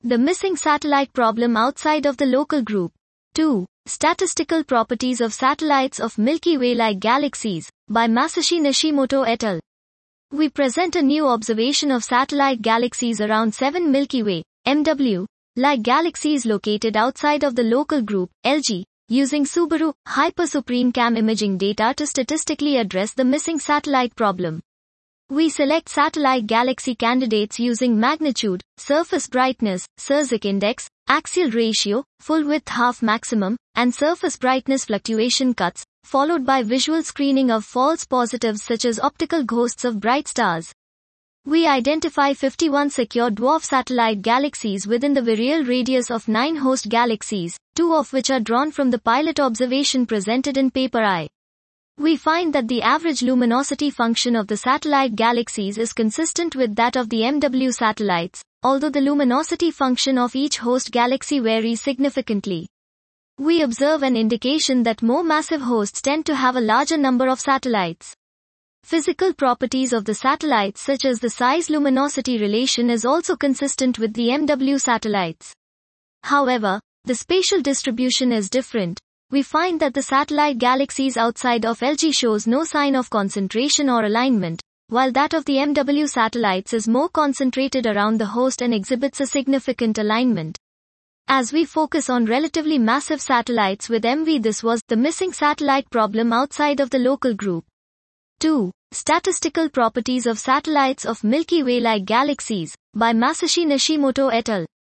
The missing satellite problem outside of the local group. 2. Statistical properties of satellites of Milky Way-like galaxies, by Masashi Nishimoto et al. We present a new observation of satellite galaxies around 7 Milky Way, MW, like galaxies located outside of the local group, LG, using Subaru Hyper Supreme Cam imaging data to statistically address the missing satellite problem. We select satellite galaxy candidates using magnitude, surface brightness, Sérsic index, axial ratio, full width half maximum, and surface brightness fluctuation cuts, followed by visual screening of false positives such as optical ghosts of bright stars. We identify 51 secure dwarf satellite galaxies within the virial radius of 9 host galaxies, 2 of which are drawn from the pilot observation presented in Paper I. We find that the average luminosity function of the satellite galaxies is consistent with that of the MW satellites, although the luminosity function of each host galaxy varies significantly. We observe an indication that more massive hosts tend to have a larger number of satellites. Physical properties of the satellites such as the size-luminosity relation is also consistent with the MW satellites. However, the spatial distribution is different. We find that the satellite galaxies outside of LG shows no sign of concentration or alignment, while that of the MW satellites is more concentrated around the host and exhibits a significant alignment. As we focus on relatively massive satellites with MV, this was the missing satellite problem outside of the local group. 2. Statistical properties of satellites of Milky Way-like galaxies, by Masashi Nishimoto et al.